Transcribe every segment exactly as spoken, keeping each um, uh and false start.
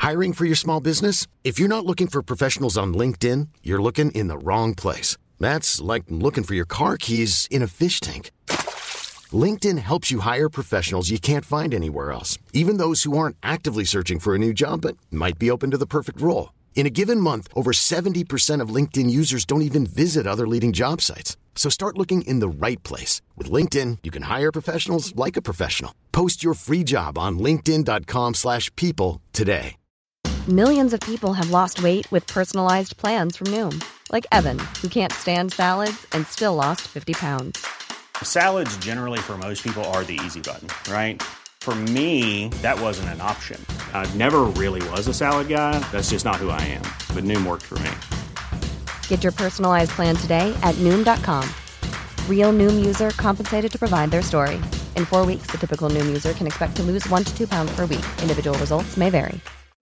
Hiring for your small business? If you're not looking for professionals on LinkedIn, you're looking in the wrong place. That's like looking for your car keys in a fish tank. LinkedIn helps you hire professionals you can't find anywhere else, even those who aren't actively searching for a new job but might be open to the perfect role. In a given month, over seventy percent of LinkedIn users don't even visit other leading job sites. So start looking in the right place. With LinkedIn, you can hire professionals like a professional. Post your free job on linkedin.com slash people today. Millions of people have lost weight with personalized plans from Noom. Like Evan, who can't stand salads and still lost fifty pounds. Salads generally for most people are the easy button, right? For me, that wasn't an option. I never really was a salad guy. That's just not who I am. But Noom worked for me. Get your personalized plan today at Noom dot com. Real Noom user compensated to provide their story. In four weeks, the typical Noom user can expect to lose one to two pounds per week. Individual results may vary.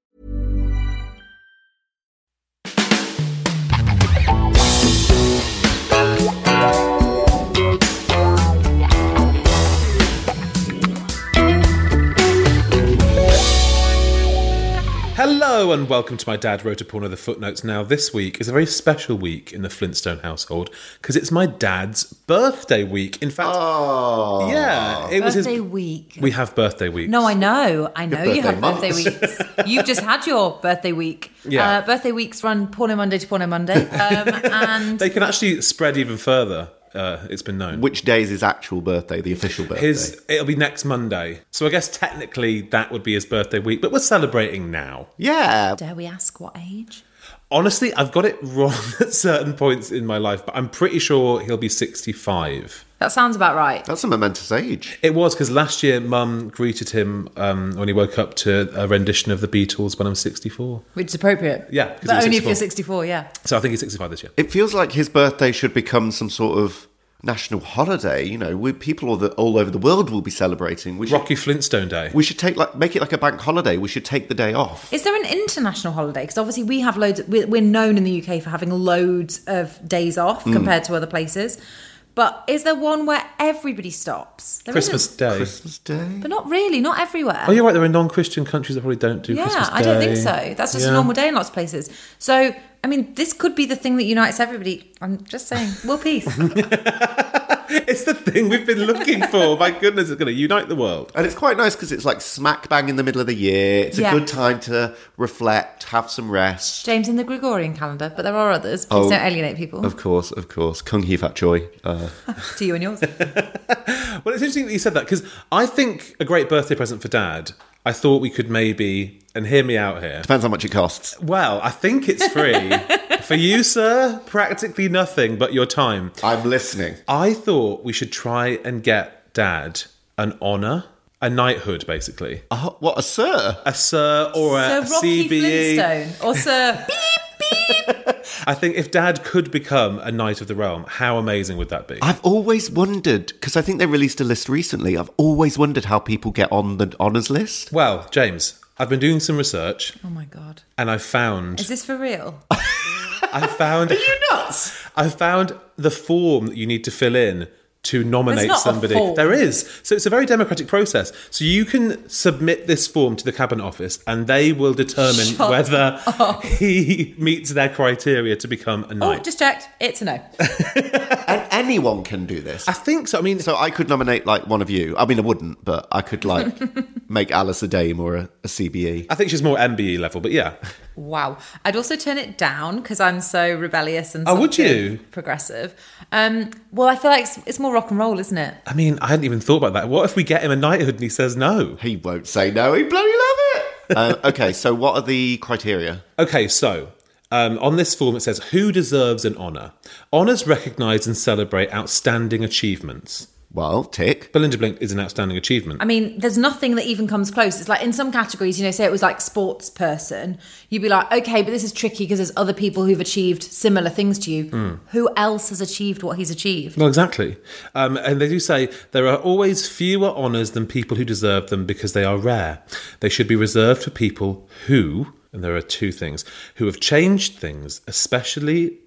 Hello and welcome to My Dad Wrote a Porno, the footnotes. Now, this week is a very special week in the Flintstone household because it's my dad's birthday week. In fact, oh, yeah, it was his birthday week. We have birthday weeks. No, I know, I know you have birthday birthday weeks. You've just had your birthday week. Yeah. uh, birthday weeks run Porno Monday to Porno Monday, um, and They can actually spread even further. Uh, it's been known. Which day is his actual birthday, the official birthday? His it'll be next Monday, so I guess technically that would be his birthday week. But we're celebrating now. Yeah. dare we ask what age? Honestly, I've got it wrong at certain points in my life, but I'm pretty sure he'll be sixty-five. That sounds about right. That's a momentous age. It was, because last year Mum greeted him um, when he woke up to a rendition of the Beatles when I'm sixty-four. Which is appropriate. Yeah, 'cause he but was only if you're sixty-four. sixty-four, yeah. So I think he's sixty-five this year. It feels like his birthday should become some sort of national holiday. You know, we, people all, the, all over the world will be celebrating. We should, Rocky Flintstone Day. we should take like make it like a bank holiday. We should take the day off. Is there an international holiday? Because obviously we have loads. We're, we're known in the U K for having loads of days off compared to other places. But is there one where everybody stops? There Christmas isn't. Day. Christmas Day. But not really, not everywhere. Oh, you're right. There are non-Christian countries that probably don't do Yeah, Christmas Day. I don't think so. That's just Yeah. a normal day in lots of places. So, I mean, this could be the thing that unites everybody. I'm just saying, world peace. It's the thing we've been looking for. My goodness, it's going to unite the world. And it's quite nice because it's like smack bang in the middle of the year. It's Yeah. a good time to reflect, have some rest. James, in the Gregorian calendar, but there are others. Please Oh, don't alienate people. Of course, of course. Kung Hee Fat Choi. Uh, To you and yours. Well, it's interesting that you said that, because I think a great birthday present for Dad, I thought we could maybe, and hear me out here. depends how much it costs. Well, I think it's free. For you, sir, practically nothing but your time. I'm listening. I thought we should try and get Dad an honour, a knighthood, basically. Oh, what, a sir? A sir or a Sir Rocky C B E. Flintstone. Or Sir Beep Beep. I think if Dad could become a Knight of the Realm, how amazing would that be? I've always wondered, because I think they released a list recently, I've always wondered how people get on the honours list. Well, James, I've been doing some research Oh my God. and I found... Is this for real? I found... Are you nuts? I found the form that you need to fill in to nominate There's not a somebody. form. There is. So it's a very democratic process. So you can submit this form to the Cabinet Office and they will determine Shut whether he meets their criteria to become a Oh, knight. just checked. It's a no. And anyone can do this. I think so. I mean, So I could nominate, like, one of you. I mean, I wouldn't, but I could, like, make Alice a Dame or a, a C B E. I think she's more M B E level, but yeah. Wow. I'd also turn it down because I'm so rebellious and Oh, would sort of you? progressive. Um, well, I feel like it's, it's more rock and roll, isn't it? I mean, I hadn't even thought about that. What if we get him a knighthood and he says no? He won't say no. He'd bloody love it. uh, okay, so what are the criteria? Okay, so um, on this form it says, who deserves an honour? Honours recognise and celebrate outstanding achievements. Well, tick. Belinda Blink is an outstanding achievement. I mean, there's nothing that even comes close. It's like in some categories, you know, say it was like sports person, you'd be like, okay, but this is tricky because there's other people who've achieved similar things to you. Mm. Who else has achieved what he's achieved? Well, exactly. Um, and they do say there are always fewer honours than people who deserve them because they are rare. They should be reserved for people who, and there are two things, who have changed things, especially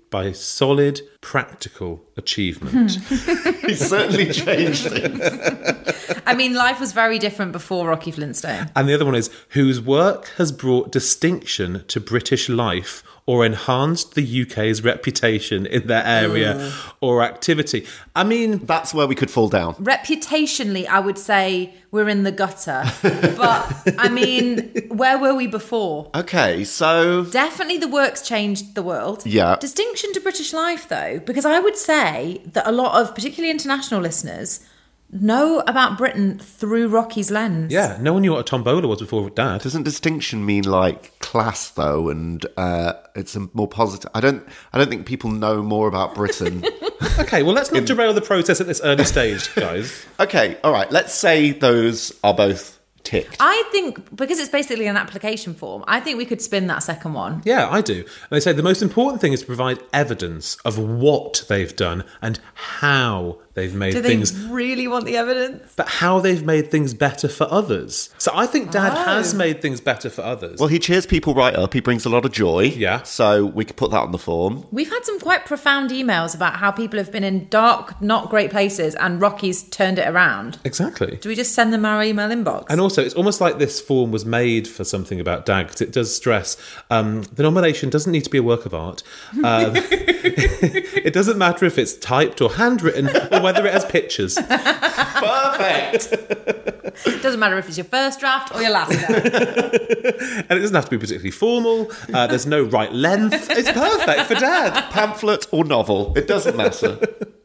by solid, practical achievement. He's certainly changed things. I mean, life was very different before Rocky Flintstone. And the other one is, whose work has brought distinction to British life or enhanced the U K's reputation in their area mm. or activity. I mean... That's where we could fall down. Reputationally, I would say we're in the gutter. But, I mean, where were we before? Okay, so... Definitely the work's changed the world. Yeah. Distinction to British life, though, because I would say that a lot of, particularly international listeners, know about Britain through Rocky's lens. Yeah, no one knew what a tombola was before Dad. Doesn't distinction mean like class though, and uh, it's a more positive? I don't. I don't think people know more about Britain. Okay, well, let's not derail the process at this early stage, guys. Okay, all right. Let's say those are both ticked. I think because it's basically an application form, I think we could spin that second one. Yeah, I do. And they say the most important thing is to provide evidence of what they've done and how they've made do they things. Really want the evidence? But how they've made things better for others. So I think Dad Oh. has made things better for others. Well, he cheers people right up. He brings a lot of joy. Yeah. So we could put that on the form. We've had some quite profound emails about how people have been in dark, not great places and Rocky's turned it around. Exactly. Do we just send them our email inbox? And also, it's almost like this form was made for something about Dad, because it does stress um, the nomination doesn't need to be a work of art. Um, it doesn't matter if it's typed or handwritten or whether it has pictures. Perfect. It doesn't matter if it's your first draft or your last draft. And it doesn't have to be particularly formal. Uh, there's no right length. It's perfect for Dad. Pamphlet or novel. It doesn't matter.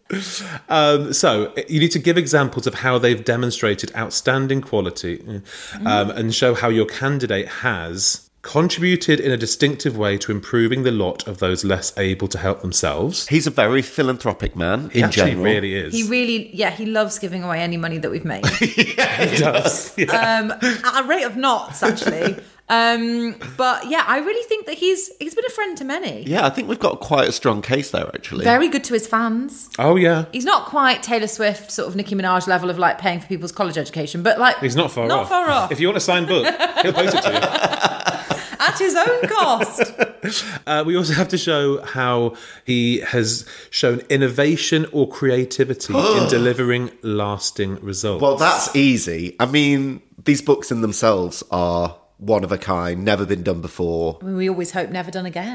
Um, so you need to give examples of how they've demonstrated outstanding quality um, and show how your candidate has contributed in a distinctive way to improving the lot of those less able to help themselves. He's a very philanthropic man He in actually general. really is. He really, yeah, he loves giving away any money that we've made. yeah, he does. Yeah. Um, at a rate of knots, actually. Um, but yeah, I really think that he's he's been a friend to many. Yeah, I think we've got quite a strong case there, actually. Very good to his fans. Oh, yeah. He's not quite Taylor Swift, sort of Nicki Minaj level of like paying for people's college education, but like He's not far not off. far off. If you want a signed book, he'll post it to you. At his own cost. Uh, we also have to show how he has shown innovation or creativity in delivering lasting results. Well, that's easy. I mean, these books in themselves are one of a kind, never been done before. I mean, we always hope never done again.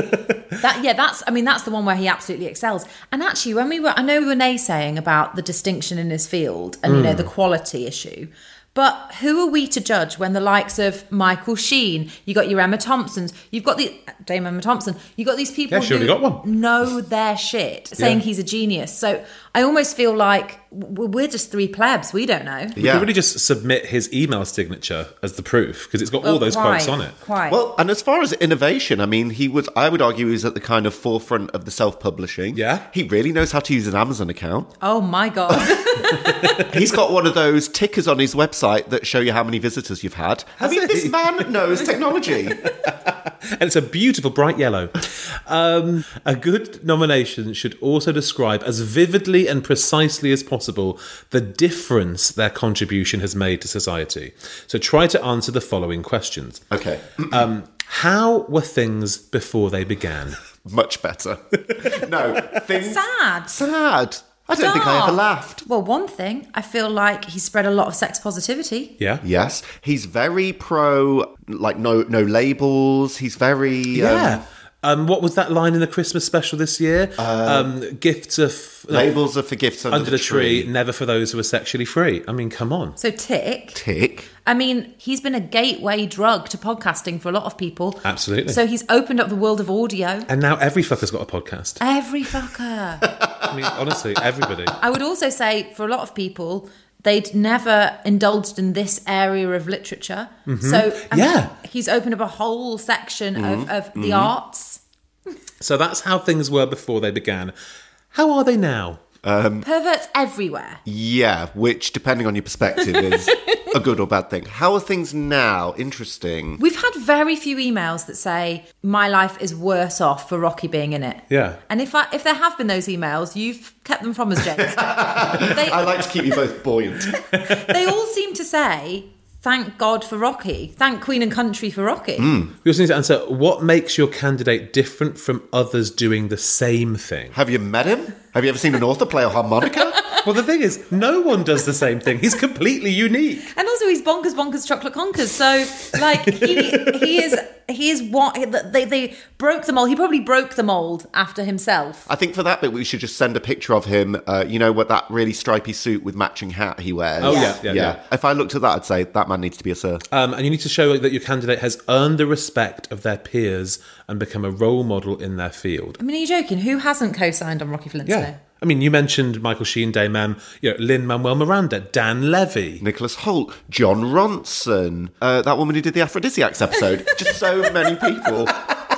that yeah, that's I mean, that's the one where he absolutely excels. And actually, when we were, I know we were naysaying about the distinction in his field and you know the quality issue. But who are we to judge when the likes of Michael Sheen, you got your Emma Thompsons, you've got the Dame Emma Thompson, you got these people Yeah, she who already got one. know their shit, saying Yeah. he's a genius. So I almost feel like w- we're just three plebs. We don't know. We Yeah. could really just submit his email signature as the proof, because it's got all Oh, those quite, quotes on it. Quite. Well, and as far as innovation, I mean, he was, I would argue, he was at the kind of forefront of the self-publishing. Yeah. He really knows how to use an Amazon account. oh my God. He's got one of those tickers on his website that show you how many visitors you've had. I Has mean, he? this man knows technology. And it's a beautiful bright yellow. Um, a good nomination should also describe as vividly and precisely as possible the difference their contribution has made to society. So try to answer the following questions. Okay. Um, how were things before they began? Much better. No, things... Sad. Sad. I don't think I ever Dark. laughed. Well, one thing, I feel like he spread a lot of sex positivity. Yeah? Yes, he's very pro, like, no no labels. He's very... Yeah. Um, Um, what was that line in the Christmas special this year? um, gifts of... no, labels are for gifts under, under the tree, neee, never for those who are sexually free. I mean, come on. So tick. Tick. I mean, he's been a gateway drug to podcasting for a lot of people. Absolutely. So he's opened up the world of audio. And now every fucker's got a podcast. Every fucker. I mean, honestly, everybody. I would also say for a lot of people, they'd never indulged in this area of literature. So I mean, Yeah. he's opened up a whole section of, of the arts. So that's how things were before they began. How are they now? Perverts everywhere. Yeah, which, depending on your perspective, is a good or bad thing. How are things now? Interesting. We've had very few emails that say my life is worse off for Rocky being in it. Yeah. And if I, if there have been those emails, you've kept them from us, James. they, I like to keep you both buoyant. they all seem to say thank God for Rocky. Thank Queen and Country for Rocky. Mm. We also need to answer, what makes your candidate different from others doing the same thing? Have you met him? Have you ever seen an author play a harmonica? Well, the thing is, no one does the same thing. He's completely unique. And also, he's bonkers, bonkers, chocolate conkers. So, like, he he is he is what they they broke the mold. He probably broke the mold after himself. I think for that bit, we should just send a picture of him. Uh, you know what, that really stripy suit with matching hat he wears. Oh, yeah, yeah, yeah. If I looked at that, I'd say that man needs to be a sir. Um, and you need to show that your candidate has earned the respect of their peers and become a role model in their field. I mean, are you joking? Who hasn't co-signed on Rocky Flintstone? Yeah. I mean, you mentioned Michael Sheen, Dame Em, you know, Lin-Manuel Miranda, Dan Levy. Nicholas Hoult, John Ronson, uh, that woman who did the Aphrodisiacs episode. Just so many people.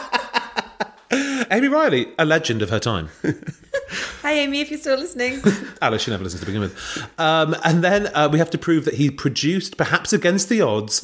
Amy Riley, a legend of her time. Hi, Amy, if you're still listening. Alice, she never listens to begin with. Um, and then uh, we have to prove that he produced, perhaps against the odds,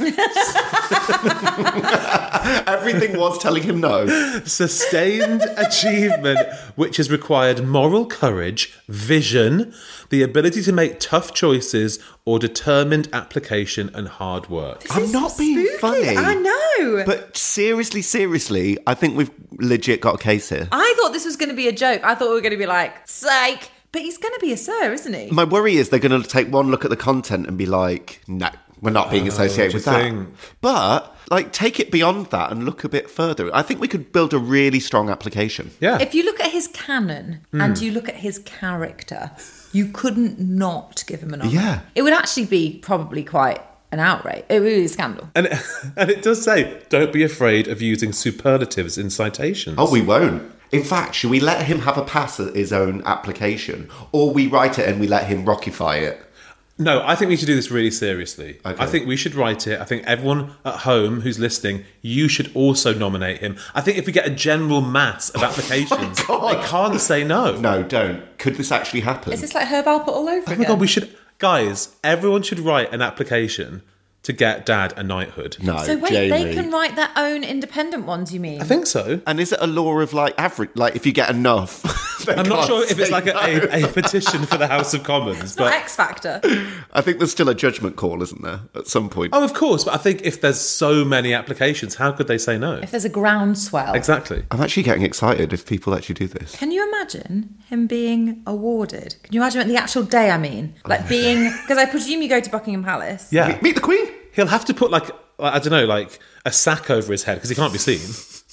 everything was telling him no. Sustained achievement, which has required moral courage, vision, the ability to make tough choices, or determined application and hard work. This I'm is not being spooky. funny. I know. But seriously, seriously, I think we've legit got a case here. I thought this was going to be a joke. I thought we were going to be like, psych. But he's going to be a sir, isn't he? My worry is they're going to take one look at the content and be like, no, we're not being associated do with you that. think? But, like, take it beyond that and look a bit further. I think we could build a really strong application. Yeah. If you look at his canon and you look at his character, you couldn't not give him an honour. Yeah. It would actually be probably quite an outrage. It would be a scandal. And, and it does say, don't be afraid of using superlatives in citations. Oh, we won't. In fact, should we let him have a pass at his own application? Or we write it and we let him rockify it? No, I think we should do this really seriously. Okay. I think we should write it. I think everyone at home who's listening, you should also nominate him. I think if we get a general mass of applications, God. they can't say no. No, don't. Could this actually happen? Is this like Herb Alpert all over Oh my again? God, we should... Guys, everyone should write an application to get Dad a knighthood. No, So wait, Jamie. they can write their own independent ones, you mean? I think so. And is it a law of, like, average? Like, if you get enough... they I'm not can't sure if it's say like a, no. a, a petition for the House of Commons, It's not but... X Factor. I think there's still a judgment call, isn't there, at some point? Oh, of course, but I think if there's so many applications, how could they say no? If there's a groundswell. Exactly. I'm actually getting excited if people actually do this. Can you imagine him being awarded? Can you imagine it the actual day, I mean? Like being... Because I presume you go to Buckingham Palace. Yeah. Meet, meet the Queen! He'll have to put, like, I don't know, like, a sack over his head, because he can't be seen.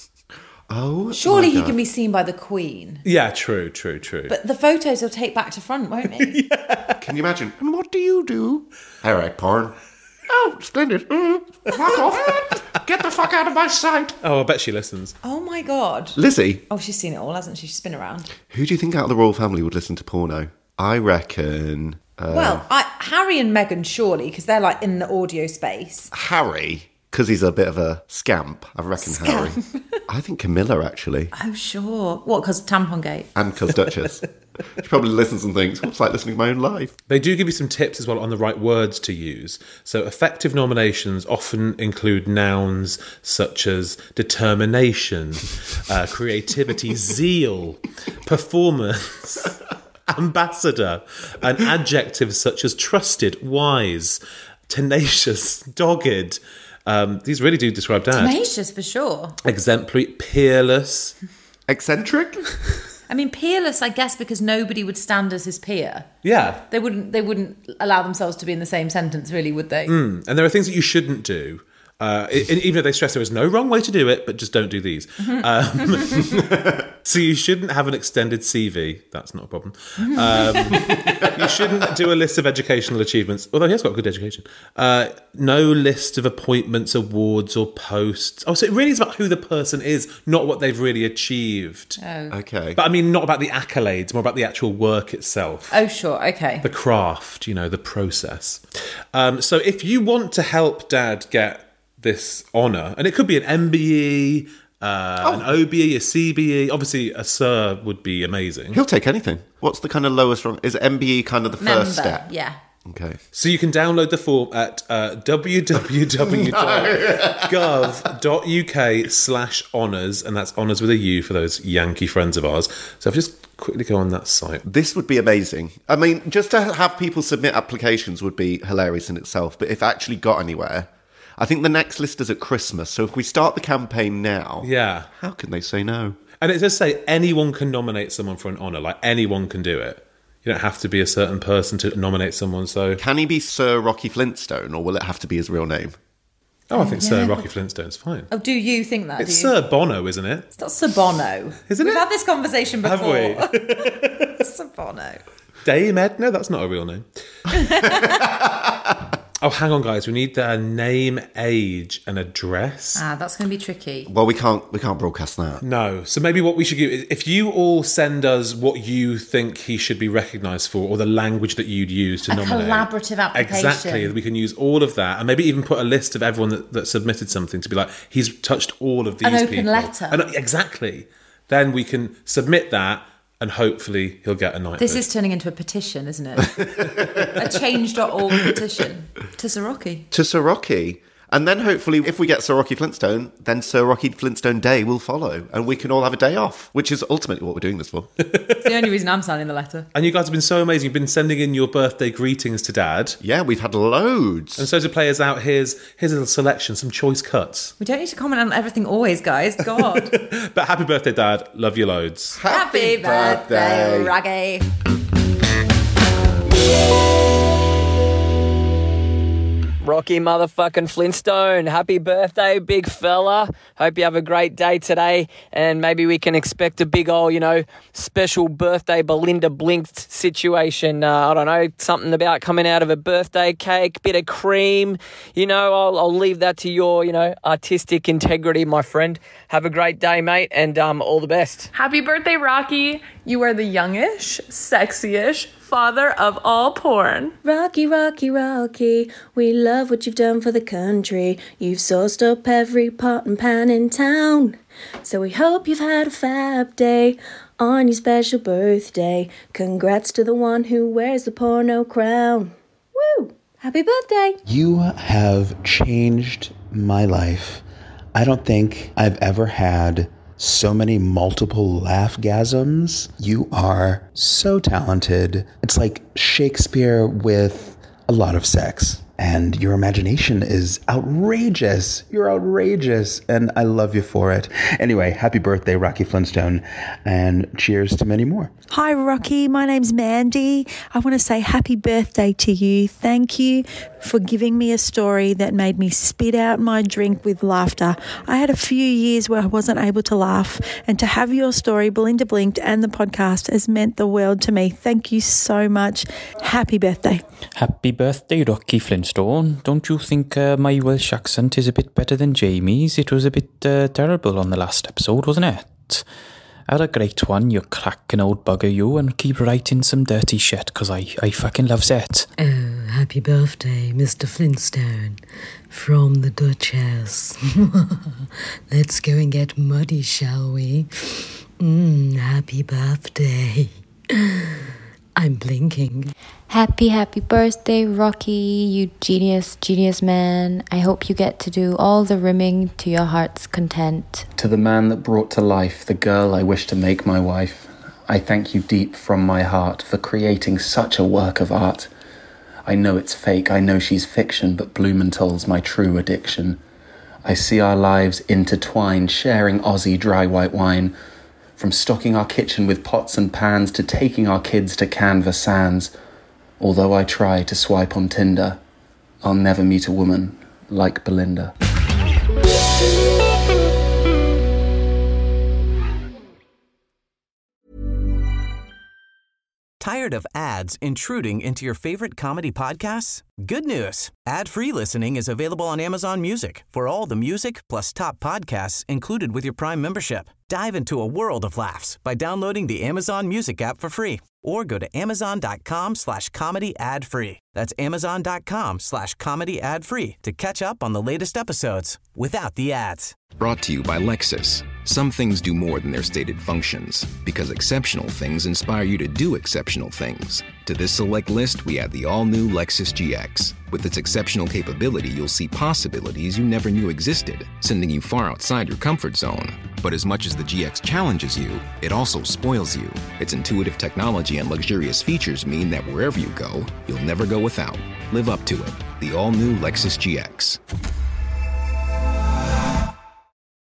Oh, Surely my he God. can be seen by the Queen. Yeah, true, true, true. But the photos he'll take back to front, won't he? Can you imagine? And what do you do? All right, porn. Oh, splendid. Mm, fuck off. Get the fuck out of my sight. Oh, I bet she listens. Oh my God. Lizzie, Oh, she's seen it all, hasn't she? She's been around. who do you think out of the royal family would listen to porno? I reckon... Uh, Well, I, Harry and Meghan, surely, because they're like in the audio space. Harry, because he's a bit of a scamp. I reckon Harry. I think Camilla, actually. Oh, sure. What, because Tampon Gate? And because Duchess. She probably listens and thinks, well, it's like listening to my own life. They do give you some tips as well on the right words to use. So effective nominations often include nouns such as determination, uh, creativity, zeal, performance, ambassador, and adjectives such as trusted, wise, tenacious, dogged. Um, these really do describe Dad. Tenacious, for sure. Exemplary, peerless. Eccentric? I mean, peerless, I guess, because nobody would stand as his peer. Yeah. They wouldn't. They wouldn't allow themselves to be in the same sentence, really, would they? And there are things that you shouldn't do. Uh, i- even if they stress there is no wrong way to do it, but just don't do these. Um, so you shouldn't have an extended C V. That's not a problem. Um, you shouldn't do a list of educational achievements, although he has got a good education. Uh, no list of appointments, awards, or posts. Oh, so it really is about who the person is, not what they've really achieved. Okay. But I mean, not about the accolades, more about the actual work itself. Oh, sure. Okay. The craft, you know, the process. Um, so if you want to help Dad get this honour, and it could be an M B E, uh, Oh. an O B E, a C B E, obviously a Sir would be amazing. He'll take anything. What's the kind of lowest rung? Is M B E kind of the Member. first step? Yeah. Okay. So you can download the form at uh, www.gov.uk slash honours, and that's honours with a U for those Yankee friends of ours. So I've just quickly go on that site. This would be amazing. I mean, just to have people submit applications would be hilarious in itself. But if it actually got anywhere, I think the next list is at Christmas. So if we start the campaign now, Yeah. how can they say no? And it does say anyone can nominate someone for an honour. Like, anyone can do it. You don't have to be a certain person to nominate someone, so... Can he be Sir Rocky Flintstone, or will it have to be his real name? Oh, I think Yeah, Sir but- Rocky Flintstone's fine. Oh, do you think that? It's do you? Sir Bono, isn't it? It's not Sir Bono. Isn't We've it? had this conversation before. Have we? Sir Bono. Dame Edna? That's not a real name. Oh, hang on, guys. We need their name, age, and address. Ah, that's going to be tricky. Well, we can't we can't broadcast that. No. So maybe what we should do is, if you all send us what you think he should be recognised for, or the language that you'd use to A nominate. collaborative application. Exactly. We can use all of that, and maybe even put a list of everyone that, that submitted something to be like, he's touched all of these An open people. letter. And, exactly. Then we can submit that, and hopefully he'll get a night. This is turning into a petition, isn't it? A change dot org petition to Sir Rocky. To Sir Rocky. And then hopefully, if we get Sir Rocky Flintstone, then Sir Rocky Flintstone Day will follow, and we can all have a day off, which is ultimately what we're doing this for. It's the only reason I'm signing the letter. And you guys have been so amazing. You've been sending in your birthday greetings to Dad. Yeah, we've had loads. And so to play us out, here's, here's a little selection, some choice cuts. We don't need to comment on everything always, guys. God. But happy birthday, Dad. Love you loads. Happy birthday, Rocky. Rocky motherfucking Flintstone. Happy birthday, big fella. Hope you have a great day today, and maybe we can expect a big old, you know, special birthday Belinda Blinked situation. Uh, I don't know, something about coming out of a birthday cake, bit of cream. You know, I'll, I'll leave that to your, you know, artistic integrity, my friend. Have a great day, mate, and um, all the best. Happy birthday, Rocky. You are the youngish, sexy-ish father of all porn. Rocky, Rocky, Rocky, we love what you've done for the country. You've sauced up every pot and pan in town. So we hope you've had a fab day on your special birthday. Congrats to the one who wears the porno crown. Woo! Happy birthday! You have changed my life. I don't think I've ever had so many multiple laughgasms. You are so talented. It's like Shakespeare with a lot of sex. And your imagination is outrageous. You're outrageous. And I love you for it. Anyway, happy birthday, Rocky Flintstone. And cheers to many more. Hi, Rocky. My name's Mandy. I want to say happy birthday to you. Thank you for giving me a story that made me spit out my drink with laughter. I had a few years where I wasn't able to laugh, and to have your story, Belinda Blinked, and the podcast has meant the world to me. Thank you so much. Happy birthday. Happy birthday, Rocky Flintstone. Don't you think uh, my Welsh accent is a bit better than Jamie's? It was a bit uh, terrible on the last episode, wasn't it? Have a great one, you cracking old bugger you, and keep writing some dirty shit, because I, I fucking love it. Oh, happy birthday, Mister Flintstone, from the Duchess. Let's go and get muddy, shall we? Mmm, happy birthday. I'm blinking. Happy, happy birthday, Rocky, you genius, genius man. I hope you get to do all the rimming to your heart's content. To the man that brought to life the girl I wish to make my wife, I thank you deep from my heart for creating such a work of art. I know it's fake, I know she's fiction, but Blumenthal's my true addiction. I see our lives intertwined, sharing Aussie dry white wine. From stocking our kitchen with pots and pans to taking our kids to canvas sands. Although I try to swipe on Tinder, I'll never meet a woman like Belinda. Tired of ads intruding into your favorite comedy podcasts? Good news. Ad-free listening is available on Amazon Music for all the music plus top podcasts included with your Prime membership. Dive into a world of laughs by downloading the Amazon Music app for free or go to amazon.com slash comedy ad free. That's amazon.com slash comedy ad free to catch up on the latest episodes without the ads. Brought to you by Lexus. Some things do more than their stated functions, because exceptional things inspire you to do exceptional things. To this select list, we add the all-new Lexus G X. With its exceptional capability, you'll see possibilities you never knew existed, sending you far outside your comfort zone. But as much as the G X challenges you, it also spoils you. Its intuitive technology and luxurious features mean that wherever you go, you'll never go without. Live up to it. The all-new Lexus G X.